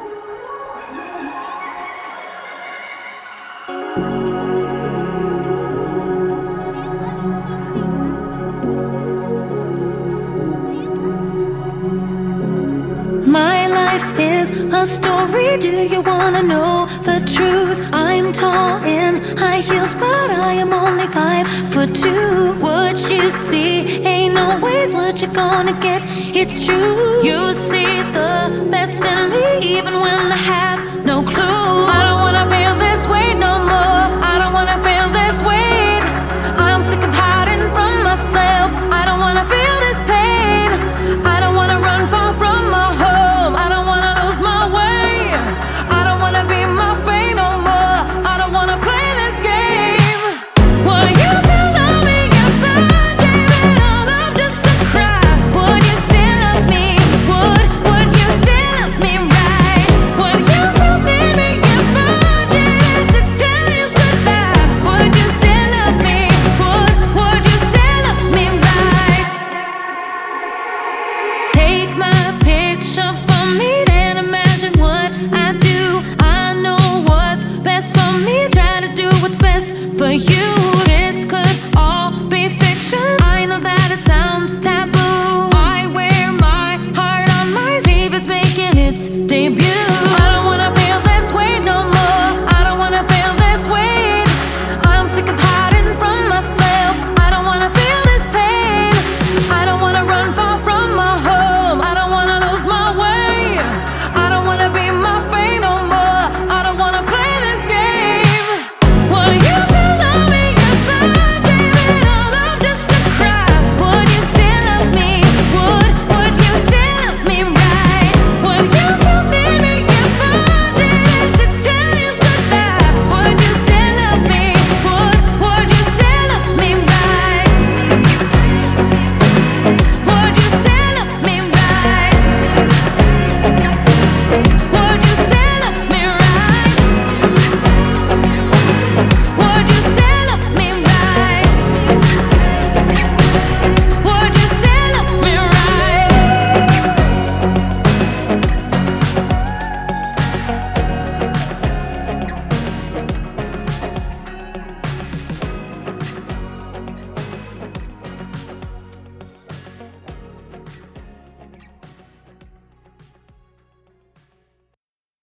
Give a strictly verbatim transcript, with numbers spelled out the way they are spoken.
My life is a story, do you wanna know the truth? I'm tall in high heels, but I am only five foot two. What you see ain't always what you're gonna get, it's true. You see the best in me, even when I have